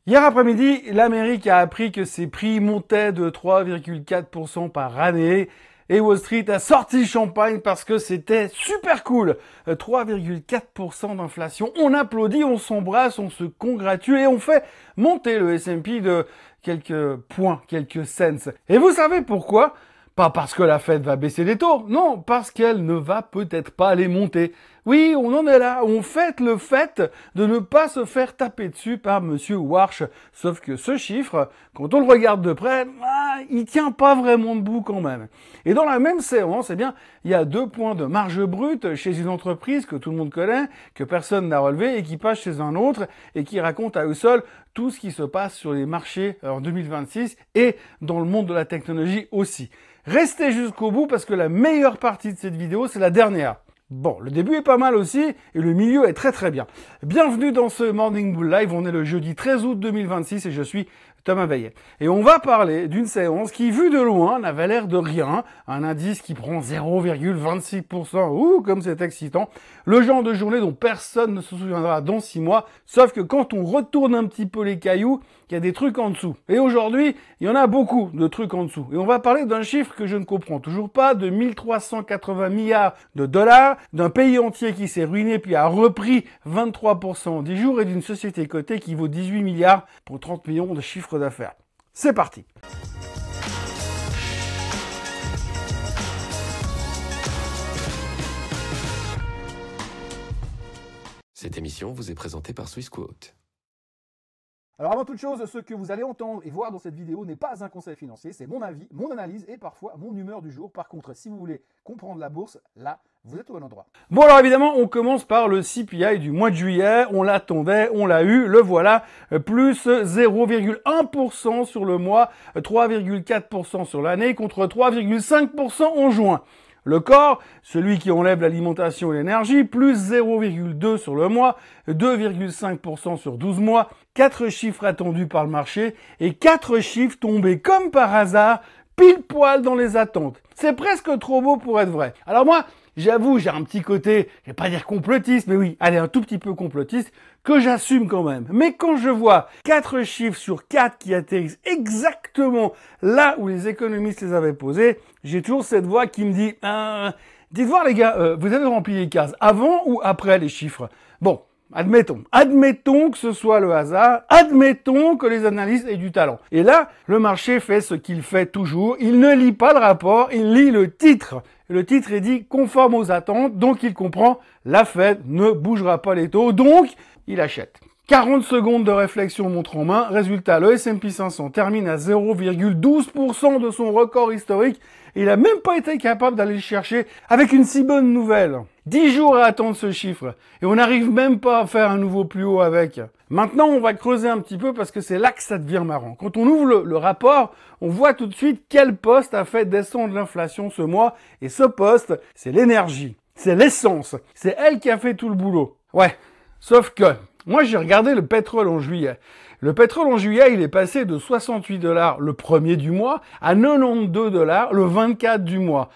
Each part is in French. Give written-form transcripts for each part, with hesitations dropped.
Hier après-midi, l'Amérique a appris que ses prix montaient de 3,4% par année et Wall Street a sorti le champagne parce que c'était super cool. 3,4% d'inflation. On applaudit, on s'embrasse, on se congratule et on fait monter le S&P de quelques points, quelques cents. Et vous savez pourquoi ? Pas parce que la Fed va baisser les taux, non, parce qu'elle ne va peut-être pas les monter. Oui, on en est là, on fête le fait de ne pas se faire taper dessus par Monsieur Warsh. Sauf que ce chiffre, quand on le regarde de près, il tient pas vraiment debout quand même. Et dans la même séance, eh bien, il y a 2 points de marge brute chez une entreprise que tout le monde connaît, que personne n'a relevé et qui passe chez un autre et qui raconte à eux seuls tout ce qui se passe sur les marchés en 2026 et dans le monde de la technologie aussi. Restez jusqu'au bout parce que la meilleure partie de cette vidéo, c'est la dernière. Bon, le début est pas mal aussi et le milieu est très très bien. Bienvenue dans ce Morning Bull Live, on est le jeudi 13 août 2026 et je suis Thomas Veillet. Et on va parler d'une séance qui, vue de loin, n'avait l'air de rien. Un indice qui prend 0,26%. Ouh, comme c'est excitant. Le genre de journée dont personne ne se souviendra dans 6 mois. Sauf que quand on retourne un petit peu les cailloux, il y a des trucs en dessous. Et aujourd'hui, il y en a beaucoup de trucs en dessous. Et on va parler d'un chiffre que je ne comprends toujours pas, de 1380 milliards de dollars, d'un pays entier qui s'est ruiné puis a repris 23% en 10 jours et d'une société cotée qui vaut 18 milliards pour 30 millions de chiffres d'affaires. C'est parti. Cette émission vous est présentée par Swissquote. Alors avant toute chose, ce que vous allez entendre et voir dans cette vidéo n'est pas un conseil financier, c'est mon avis, mon analyse et parfois mon humeur du jour. Par contre, si vous voulez comprendre la bourse, là, vous êtes au bon endroit. Bon alors évidemment, on commence par le CPI du mois de juillet. On l'attendait, on l'a eu, le voilà. Plus 0,1% sur le mois, 3,4% sur l'année contre 3,5% en juin. Le corps, celui qui enlève l'alimentation et l'énergie, plus 0,2 sur le mois, 2,5% sur 12 mois, 4 chiffres attendus par le marché et 4 chiffres tombés comme par hasard, pile poil dans les attentes. C'est presque trop beau pour être vrai. Alors moi, j'avoue, j'ai un petit côté, je vais pas dire complotiste, mais oui, allez, un tout petit peu complotiste, que j'assume quand même. Mais quand je vois 4 chiffres sur 4 qui atterrissent exactement là où les économistes les avaient posés, j'ai toujours cette voix qui me dit dites voir les gars, vous avez rempli les cases avant ou après les chiffres? Bon, admettons que ce soit le hasard, admettons que les analystes aient du talent. Et là, le marché fait ce qu'il fait toujours, il ne lit pas le rapport, il lit le titre. Le titre est dit conforme aux attentes, donc il comprend la Fed ne bougera pas les taux, donc il achète. 40 secondes de réflexion montre en main. Résultat, le S&P 500 termine à 0,12% de son record historique. Et il n'a même pas été capable d'aller le chercher avec une si bonne nouvelle. 10 jours à attendre ce chiffre. Et on n'arrive même pas à faire un nouveau plus haut avec. Maintenant, on va creuser un petit peu parce que c'est là que ça devient marrant. Quand on ouvre le rapport, on voit tout de suite quel poste a fait descendre l'inflation ce mois. Et ce poste, c'est l'énergie. C'est l'essence. C'est elle qui a fait tout le boulot. Ouais. Sauf que, moi j'ai regardé le pétrole en juillet. Le pétrole en juillet, il est passé de 68 $ le premier du mois à 92 $ le 24 du mois.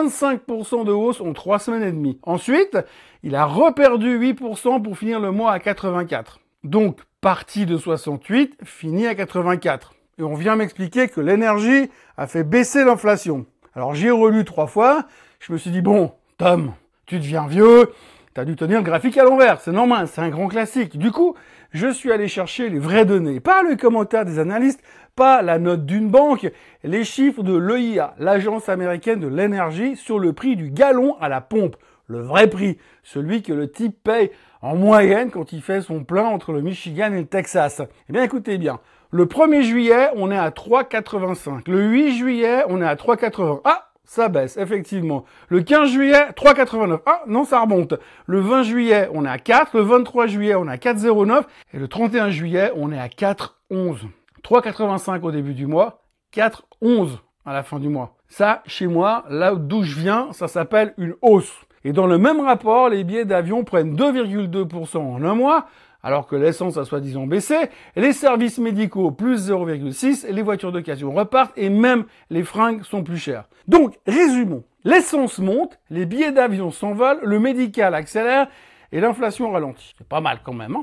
35% de hausse en 3 semaines et demie. Ensuite, il a reperdu 8% pour finir le mois à 84. Donc, parti de 68, fini à 84. Et on vient m'expliquer que l'énergie a fait baisser l'inflation. Alors j'ai relu 3 fois, je me suis dit, bon, Tom, tu deviens vieux, t'as dû tenir le graphique à l'envers, c'est normal, c'est un grand classique. Du coup, je suis allé chercher les vraies données, pas le commentaire des analystes, pas la note d'une banque, les chiffres de l'EIA, l'agence américaine de l'énergie, sur le prix du gallon à la pompe. Le vrai prix, celui que le type paye en moyenne quand il fait son plein entre le Michigan et le Texas. Eh bien, écoutez bien, le 1er juillet, on est à 3,85. Le 8 juillet, on est à 3,80. Ah! Ça baisse, effectivement. Le 15 juillet, 3,89. Ah, non, ça remonte. Le 20 juillet, on est à 4. Le 23 juillet, on est à 4,09. Et le 31 juillet, on est à 4,11. 3,85 au début du mois, 4,11 à la fin du mois. Ça, chez moi, là d'où je viens, ça s'appelle une hausse. Et dans le même rapport, les billets d'avion prennent 2,2% en un mois, alors que l'essence a soi-disant baissé, et les services médicaux plus 0,6, et les voitures d'occasion repartent, et même les fringues sont plus chères. Donc, résumons. L'essence monte, les billets d'avion s'envolent, le médical accélère, et l'inflation ralentit. C'est pas mal quand même, hein?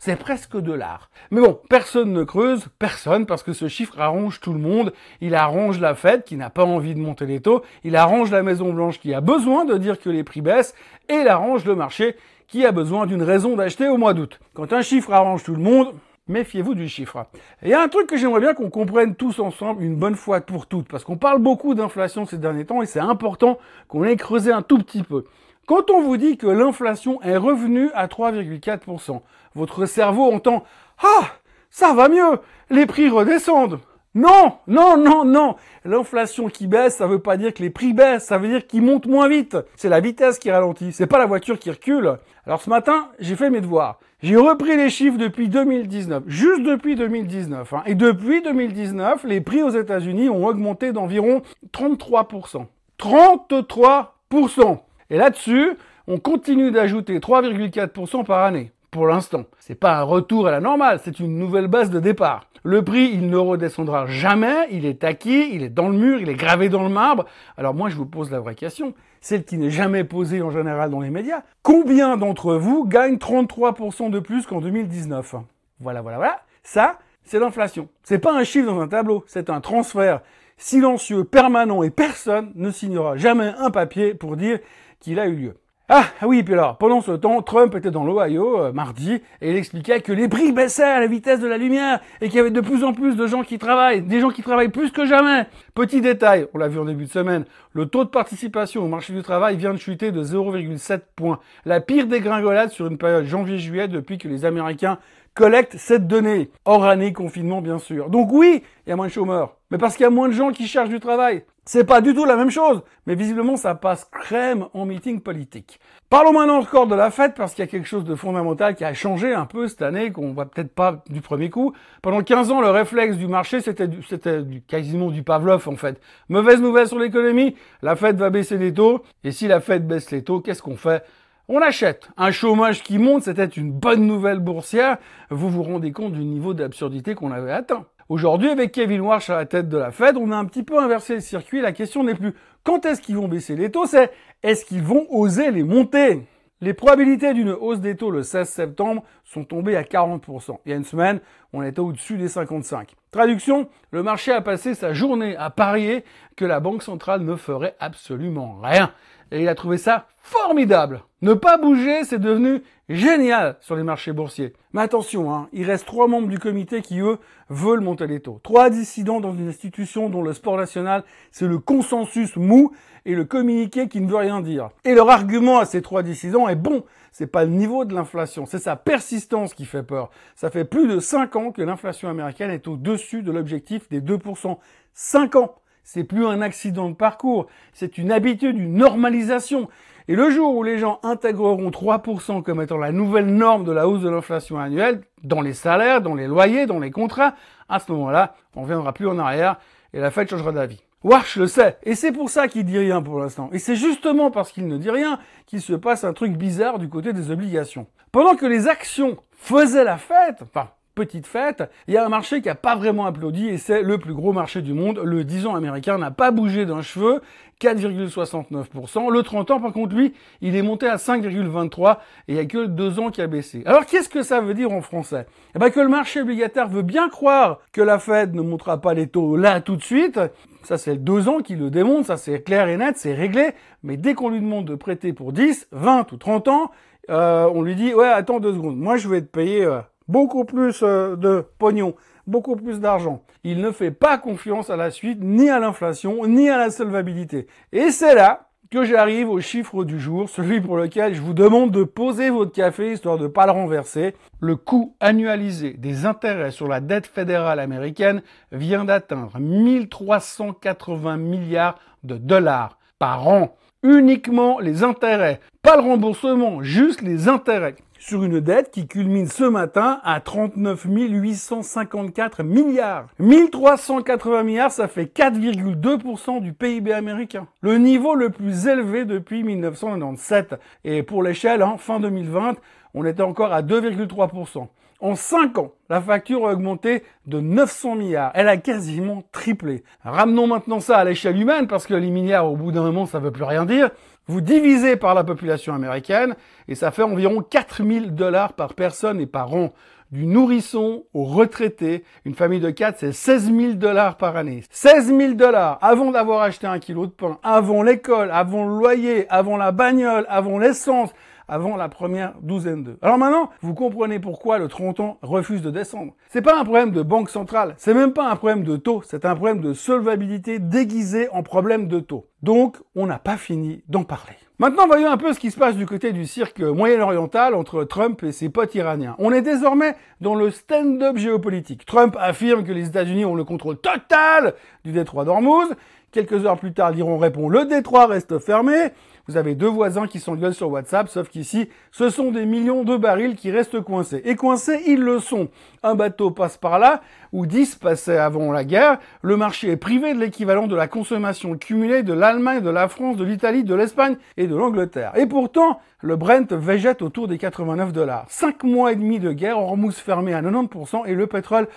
C'est presque de l'art. Mais bon, personne ne creuse, personne, parce que ce chiffre arrange tout le monde. Il arrange la Fed, qui n'a pas envie de monter les taux. Il arrange la Maison-Blanche, qui a besoin de dire que les prix baissent. Et il arrange le marché, qui a besoin d'une raison d'acheter au mois d'août. Quand un chiffre arrange tout le monde, méfiez-vous du chiffre. Et il y a un truc que j'aimerais bien qu'on comprenne tous ensemble une bonne fois pour toutes, parce qu'on parle beaucoup d'inflation ces derniers temps et c'est important qu'on ait creusé un tout petit peu. Quand on vous dit que l'inflation est revenue à 3,4%, votre cerveau entend « Ah, ça va mieux, les prix redescendent ». Non, non, non, non. L'inflation qui baisse, ça veut pas dire que les prix baissent, ça veut dire qu'ils montent moins vite. C'est la vitesse qui ralentit, c'est pas la voiture qui recule. Alors ce matin, j'ai fait mes devoirs. J'ai repris les chiffres depuis 2019, juste depuis 2019. Et depuis 2019, les prix aux États-Unis ont augmenté d'environ 33%. 33%. Et là-dessus, on continue d'ajouter 3,4% par année. Pour l'instant. C'est pas un retour à la normale, c'est une nouvelle base de départ. Le prix, il ne redescendra jamais, il est acquis, il est dans le mur, il est gravé dans le marbre. Alors moi, je vous pose la vraie question, celle qui n'est jamais posée en général dans les médias. Combien d'entre vous gagnent 33% de plus qu'en 2019 ? Voilà. Ça, c'est l'inflation. C'est pas un chiffre dans un tableau, c'est un transfert silencieux, permanent, et personne ne signera jamais un papier pour dire qu'il a eu lieu. Ah oui, puis alors, pendant ce temps, Trump était dans l'Ohio, mardi, et il expliquait que les prix baissaient à la vitesse de la lumière, et qu'il y avait de plus en plus de gens qui travaillent, des gens qui travaillent plus que jamais. Petit détail, on l'a vu en début de semaine, le taux de participation au marché du travail vient de chuter de 0,7 points. La pire dégringolade sur une période janvier-juillet depuis que les Américains collectent cette donnée. Hors année confinement, bien sûr. Donc oui, il y a moins de chômeurs. Mais parce qu'il y a moins de gens qui cherchent du travail. C'est pas du tout la même chose, mais visiblement ça passe crème en meeting politique. Parlons maintenant encore de la Fed, parce qu'il y a quelque chose de fondamental qui a changé un peu cette année, qu'on voit peut-être pas du premier coup. Pendant 15 ans, le réflexe du marché, c'était quasiment du Pavlov en fait. Mauvaise nouvelle sur l'économie, la Fed va baisser les taux, et si la Fed baisse les taux, qu'est-ce qu'on fait ? On achète. Un chômage qui monte, c'était une bonne nouvelle boursière. Vous vous rendez compte du niveau d'absurdité qu'on avait atteint. Aujourd'hui, avec Kevin Warsh à la tête de la Fed, on a un petit peu inversé le circuit. La question n'est plus quand est-ce qu'ils vont baisser les taux, c'est est-ce qu'ils vont oser les monter ? Les probabilités d'une hausse des taux le 16 septembre sont tombées à 40%. Il y a une semaine, on était au-dessus des 55%. Traduction, le marché a passé sa journée à parier que la Banque centrale ne ferait absolument rien. Et il a trouvé ça formidable. Ne pas bouger, c'est devenu génial sur les marchés boursiers. Mais attention, il reste 3 membres du comité qui, eux, veulent monter les taux. 3 dissidents dans une institution dont le sport national, c'est le consensus mou et le communiqué qui ne veut rien dire. Et leur argument à ces 3 dissidents est bon. C'est pas le niveau de l'inflation, c'est sa persistance qui fait peur. Ça fait plus de 5 ans que l'inflation américaine est au-dessus de l'objectif des 2%. 5 ans! C'est plus un accident de parcours, c'est une habitude, une normalisation. Et le jour où les gens intégreront 3% comme étant la nouvelle norme de la hausse de l'inflation annuelle, dans les salaires, dans les loyers, dans les contrats, à ce moment-là, on ne reviendra plus en arrière et la Fed changera d'avis. Warsh le sait, et c'est pour ça qu'il dit rien pour l'instant. Et c'est justement parce qu'il ne dit rien qu'il se passe un truc bizarre du côté des obligations. Pendant que les actions faisaient la fête, petite fête, il y a un marché qui n'a pas vraiment applaudi et c'est le plus gros marché du monde. Le 10 ans américain n'a pas bougé d'un cheveu, 4,69%. Le 30 ans, par contre, lui, il est monté à 5,23% et il n'y a que 2 ans qui a baissé. Alors, qu'est-ce que ça veut dire en français ? Eh bien, que le marché obligataire veut bien croire que la Fed ne montera pas les taux là tout de suite. Ça, c'est le 2 ans qui le démontre, ça c'est clair et net, c'est réglé. Mais dès qu'on lui demande de prêter pour 10, 20 ou 30 ans, on lui dit « Ouais, attends 2 secondes, moi je vais te payer... beaucoup plus de pognon, beaucoup plus d'argent. Il ne fait pas confiance à la suite, ni à l'inflation, ni à la solvabilité. Et c'est là que j'arrive au chiffre du jour, celui pour lequel je vous demande de poser votre café, histoire de ne pas le renverser. Le coût annualisé des intérêts sur la dette fédérale américaine vient d'atteindre 1380 milliards de dollars par an. Uniquement les intérêts, pas le remboursement, juste les intérêts. Sur une dette qui culmine ce matin à 39 854 milliards. 1380 milliards, ça fait 4,2% du PIB américain. Le niveau le plus élevé depuis 1997. Et pour l'échelle, fin 2020, on était encore à 2,3%. En 5 ans, la facture a augmenté de 900 milliards. Elle a quasiment triplé. Ramenons maintenant ça à l'échelle humaine, parce que les milliards, au bout d'un moment, ça ne veut plus rien dire. Vous divisez par la population américaine, et ça fait environ 4 000 $ par personne et par an. du nourrisson au retraité. Une famille de 4, c'est 16 000 $ par année. 16 000 $ avant d'avoir acheté 1 kilo de pain, avant l'école, avant le loyer, avant la bagnole, avant l'essence, avant la première douzaine d'œufs. Alors maintenant, vous comprenez pourquoi le 30 ans refuse de descendre. C'est pas un problème de banque centrale, c'est même pas un problème de taux, c'est un problème de solvabilité déguisé en problème de taux. Donc, on n'a pas fini d'en parler. Maintenant, voyons un peu ce qui se passe du côté du cirque moyen-oriental entre Trump et ses potes iraniens. On est désormais dans le stand-up géopolitique. Trump affirme que les États-Unis ont le contrôle total du détroit d'Ormuz. Quelques heures plus tard, l'Iran répond « Le détroit reste fermé ». Vous avez deux voisins qui s'engueulent sur WhatsApp, sauf qu'ici, ce sont des millions de barils qui restent coincés. Et coincés, ils le sont. Un bateau passe par là, ou 10 passaient avant la guerre. Le marché est privé de l'équivalent de la consommation cumulée de l'Allemagne, de la France, de l'Italie, de l'Espagne et de l'Angleterre. Et pourtant, le Brent végète autour des 89 $. 5 mois et demi de guerre, Hormuz fermé à 90% et le pétrole,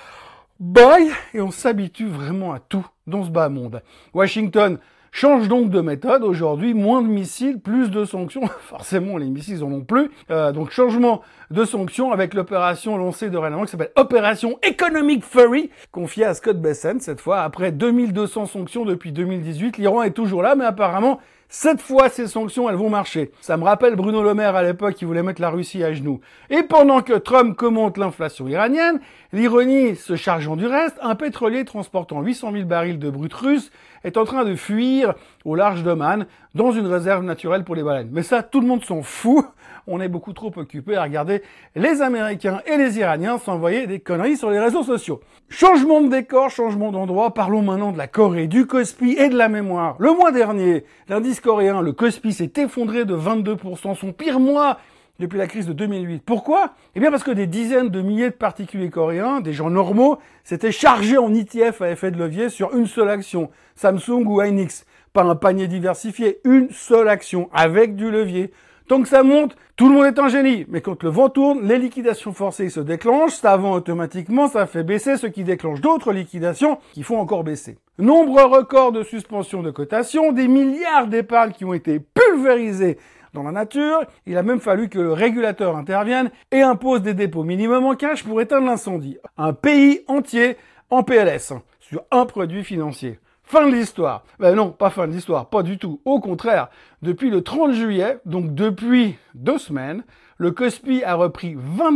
boy, et on s'habitue vraiment à tout dans ce bas monde. Washington change donc de méthode. Aujourd'hui, moins de missiles, plus de sanctions. Forcément, les missiles, ils en ont plus. Donc, changement de sanctions avec l'opération lancée dorénavant qui s'appelle Opération Economic Fury, confiée à Scott Bessent. Cette fois, après 2200 sanctions depuis 2018, l'Iran est toujours là, mais apparemment, cette fois, ces sanctions, elles vont marcher. Ça me rappelle Bruno Le Maire à l'époque qui voulait mettre la Russie à genoux. Et pendant que Trump commente l'inflation iranienne, l'ironie se chargeant du reste, un pétrolier transportant 800 000 barils de brut russe est en train de fuir au large d'Oman dans une réserve naturelle pour les baleines. Mais ça, tout le monde s'en fout. On est beaucoup trop occupé à regarder les Américains et les Iraniens s'envoyer des conneries sur les réseaux sociaux. Changement de décor, changement d'endroit. Parlons maintenant de la Corée, du Kospi et de la mémoire. Le mois dernier, l'indice coréen, le Kospi, s'est effondré de 22%, son pire mois depuis la crise de 2008. Pourquoi? Eh bien parce que des dizaines de milliers de particuliers coréens, des gens normaux, s'étaient chargés en ETF à effet de levier sur une seule action, Samsung ou Hynix. Pas un panier diversifié, une seule action, avec du levier. Tant que ça monte, tout le monde est un génie. Mais quand le vent tourne, les liquidations forcées se déclenchent, ça vend automatiquement, ça fait baisser, ce qui déclenche d'autres liquidations qui font encore baisser. Nombre record de suspensions de cotation, des milliards d'épargnes qui ont été pulvérisés dans la nature. Il a même fallu que le régulateur intervienne et impose des dépôts minimum en cash pour éteindre l'incendie. Un pays entier en PLS sur un produit financier. Fin de l'histoire. Ben non, pas fin de l'histoire, pas du tout. Au contraire, depuis le 30 juillet, donc depuis 2 semaines, le Kospi a repris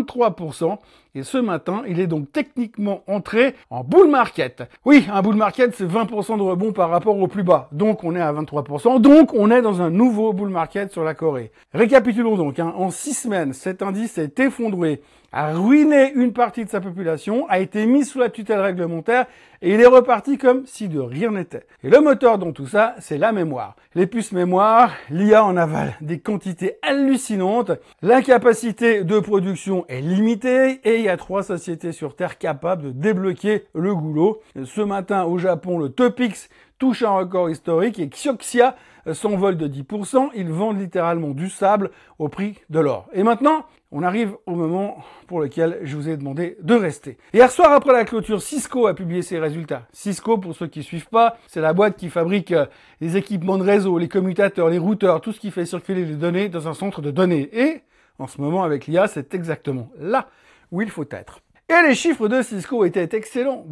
23% et ce matin, il est donc techniquement entré en bull market. Oui, un bull market, c'est 20% de rebond par rapport au plus bas. Donc, on est à 23%. Donc, on est dans un nouveau bull market sur la Corée. Récapitulons donc. En 6 semaines, cet indice s'est effondré, a ruiné une partie de sa population, a été mis sous la tutelle réglementaire et il est reparti comme si de rien n'était. Et le moteur dans tout ça, c'est la mémoire. Les puces mémoire, l'IA en avale des quantités hallucinantes, la capacité de production est limitée et il y a 3 sociétés sur Terre capables de débloquer le goulot. Ce matin, au Japon, le Topix touche un record historique et Kioxia s'envole de 10%. Ils vendent littéralement du sable au prix de l'or. Et maintenant, on arrive au moment pour lequel je vous ai demandé de rester. Hier soir, après la clôture, Cisco a publié ses résultats. Cisco, pour ceux qui ne suivent pas, c'est la boîte qui fabrique les équipements de réseau, les commutateurs, les routeurs, tout ce qui fait circuler les données dans un centre de données. Et en ce moment, avec l'IA, c'est exactement là où il faut être. Et les chiffres de Cisco étaient excellents.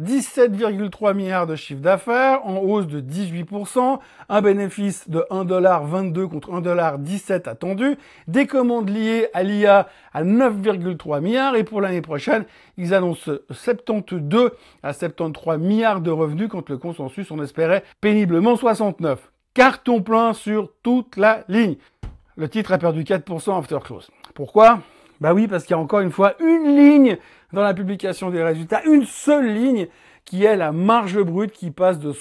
17,3 milliards de chiffre d'affaires, en hausse de 18%, un bénéfice de 1,22 $ contre 1,17 $ attendu, des commandes liées à l'IA à 9,3 milliards, et pour l'année prochaine, ils annoncent 72 à 73 milliards de revenus, quand le consensus en espérait péniblement 69. Carton plein sur toute la ligne. Le titre a perdu 4% after close. Pourquoi? Bah oui, parce qu'il y a encore une fois une ligne dans la publication des résultats, une seule ligne qui est la marge brute qui passe de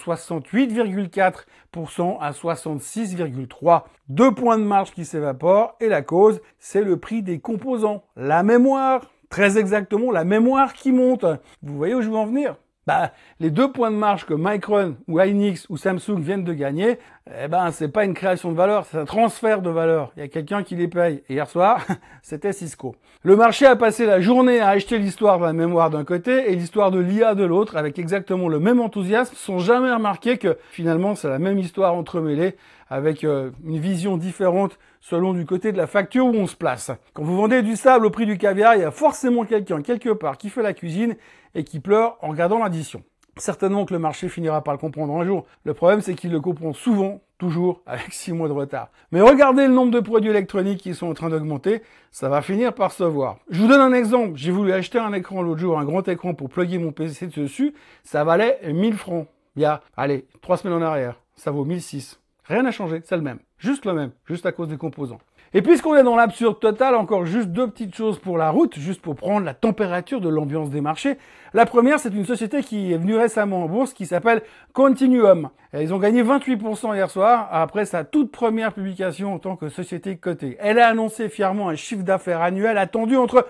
68,4% à 66,3%. 2 points de marge qui s'évaporent et la cause, c'est le prix des composants. La mémoire, très exactement la mémoire qui monte. Vous voyez où je veux en venir? Les 2 points de marge que Micron ou Hynix ou Samsung viennent de gagner, eh ben, c'est pas une création de valeur, c'est un transfert de valeur. Il y a quelqu'un qui les paye. Et hier soir, c'était Cisco. Le marché a passé la journée à acheter l'histoire de la mémoire d'un côté et l'histoire de l'IA de l'autre avec exactement le même enthousiasme, sans jamais remarquer que finalement, c'est la même histoire entremêlée avec une vision différente selon du côté de la facture où on se place. Quand vous vendez du sable au prix du caviar, il y a forcément quelqu'un quelque part qui fait la cuisine et qui pleure en regardant l'addition. Certainement que le marché finira par le comprendre un jour. Le problème, c'est qu'il le comprend souvent, toujours, avec 6 mois de retard. Mais regardez le nombre de produits électroniques qui sont en train d'augmenter, ça va finir par se voir. Je vous donne un exemple. J'ai voulu acheter un écran l'autre jour, un grand écran pour plugger mon PC dessus. Ça valait 1000 francs. Il y a, 3 semaines en arrière. Ça vaut 1006. Rien n'a changé, c'est le même. Juste le même, juste à cause des composants. Et puisqu'on est dans l'absurde total, encore juste 2 petites choses pour la route, juste pour prendre la température de l'ambiance des marchés. La première, c'est une société qui est venue récemment en bourse qui s'appelle Continuum. Et ils ont gagné 28% hier soir après sa toute première publication en tant que société cotée. Elle a annoncé fièrement un chiffre d'affaires annuel attendu entre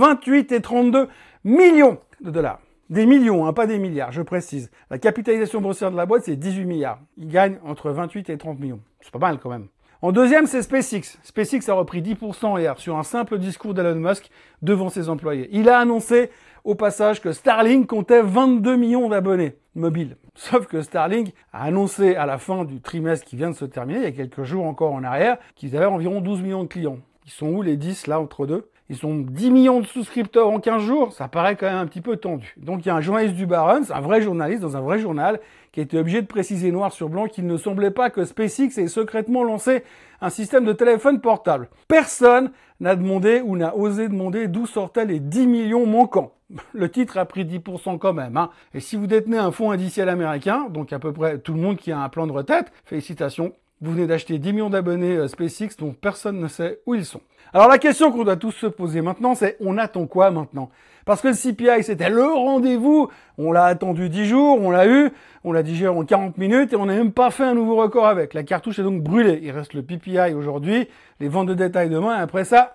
28 et 32 millions de dollars. Des millions, pas des milliards, je précise. La capitalisation boursière de la boîte, c'est 18 milliards. Ils gagnent entre 28 et 30 millions. C'est pas mal quand même. En deuxième, c'est SpaceX. SpaceX a repris 10% hier sur un simple discours d'Elon Musk devant ses employés. Il a annoncé au passage que Starlink comptait 22 millions d'abonnés mobiles. Sauf que Starlink a annoncé à la fin du trimestre qui vient de se terminer, il y a quelques jours encore en arrière, qu'ils avaient environ 12 millions de clients. Ils sont où les 10 là entre deux? Ils sont 10 millions de souscripteurs en 15 jours, ça paraît quand même un petit peu tendu. Donc il y a un journaliste du Barron's, un vrai journaliste dans un vrai journal, qui a été obligé de préciser noir sur blanc qu'il ne semblait pas que SpaceX ait secrètement lancé un système de téléphone portable. Personne n'a demandé ou n'a osé demander d'où sortaient les 10 millions manquants. Le titre a pris 10% quand même. Et si vous détenez un fonds indiciel américain, donc à peu près tout le monde qui a un plan de retraite, félicitations. Vous venez d'acheter 10 millions d'abonnés SpaceX dont personne ne sait où ils sont. Alors la question qu'on doit tous se poser maintenant, c'est on attend quoi maintenant? Parce que le CPI, c'était le rendez-vous. On l'a attendu 10 jours, on l'a eu, on l'a digéré en 40 minutes et on n'a même pas fait un nouveau record avec. La cartouche est donc brûlée. Il reste le PPI aujourd'hui, les ventes de détail demain et après ça,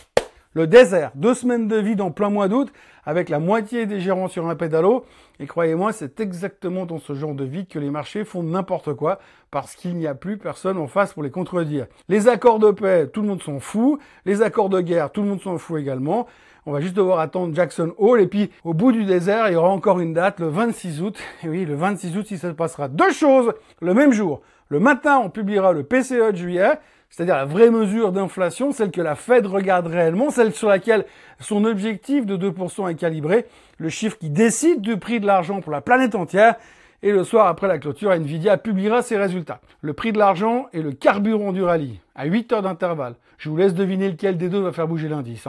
le désert. 2 semaines de vide en plein mois d'août avec la moitié des gérants sur un pédalo. Et croyez-moi, c'est exactement dans ce genre de vide que les marchés font n'importe quoi parce qu'il n'y a plus personne en face pour les contredire. Les accords de paix, tout le monde s'en fout. Les accords de guerre, tout le monde s'en fout également. On va juste devoir attendre Jackson Hole et puis au bout du désert, il y aura encore une date, le 26 août. Et oui, le 26 août, il se passera 2 choses le même jour. Le matin, on publiera le PCE de juillet, c'est-à-dire la vraie mesure d'inflation, celle que la Fed regarde réellement, celle sur laquelle son objectif de 2% est calibré, le chiffre qui décide du prix de l'argent pour la planète entière. Et le soir après la clôture, Nvidia publiera ses résultats. Le prix de l'argent et le carburant du rallye, à 8 heures d'intervalle. Je vous laisse deviner lequel des deux va faire bouger l'indice.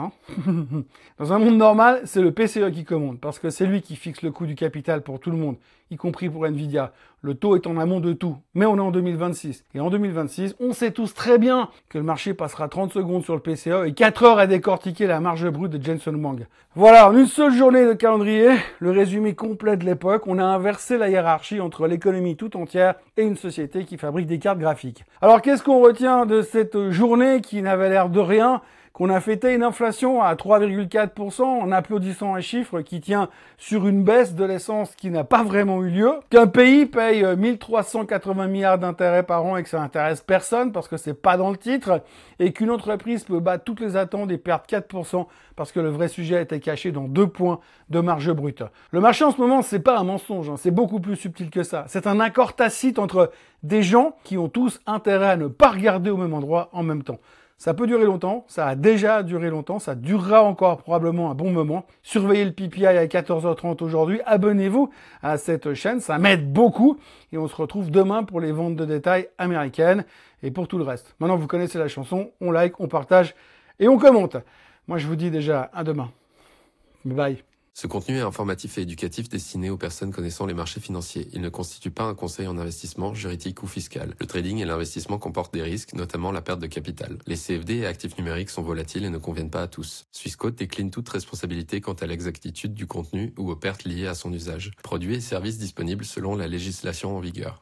Dans un monde normal, c'est le PCE qui commande, parce que c'est lui qui fixe le coût du capital pour tout le monde, y compris pour Nvidia. Le taux est en amont de tout. Mais on est en 2026. Et en 2026, on sait tous très bien que le marché passera 30 secondes sur le PCE et 4 heures à décortiquer la marge brute de Jensen Huang. Voilà, en une seule journée de calendrier, le résumé complet de l'époque, on a inversé la hiérarchie entre l'économie tout entière et une société qui fabrique des cartes graphiques. Alors qu'est-ce qu'on retient de cette journée qui n'avait l'air de rien, qu'on a fêté une inflation à 3,4% en applaudissant un chiffre qui tient sur une baisse de l'essence qui n'a pas vraiment eu lieu, qu'un pays paye 1380 milliards d'intérêts par an et que ça intéresse personne parce que c'est pas dans le titre, et qu'une entreprise peut battre toutes les attentes et perdre 4% parce que le vrai sujet était caché dans 2 points de marge brute. Le marché en ce moment, c'est pas un mensonge, c'est beaucoup plus subtil que ça. C'est un accord tacite entre des gens qui ont tous intérêt à ne pas regarder au même endroit en même temps. Ça peut durer longtemps, ça a déjà duré longtemps, ça durera encore probablement un bon moment. Surveillez le PPI à 14h30 aujourd'hui, abonnez-vous à cette chaîne, ça m'aide beaucoup. Et on se retrouve demain pour les ventes de détail américaines et pour tout le reste. Maintenant, vous connaissez la chanson, on like, on partage et on commente. Moi, je vous dis déjà à demain. Bye. Ce contenu est informatif et éducatif destiné aux personnes connaissant les marchés financiers. Il ne constitue pas un conseil en investissement, juridique ou fiscal. Le trading et l'investissement comportent des risques, notamment la perte de capital. Les CFD et actifs numériques sont volatiles et ne conviennent pas à tous. Swissquote décline toute responsabilité quant à l'exactitude du contenu ou aux pertes liées à son usage. Produits et services disponibles selon la législation en vigueur.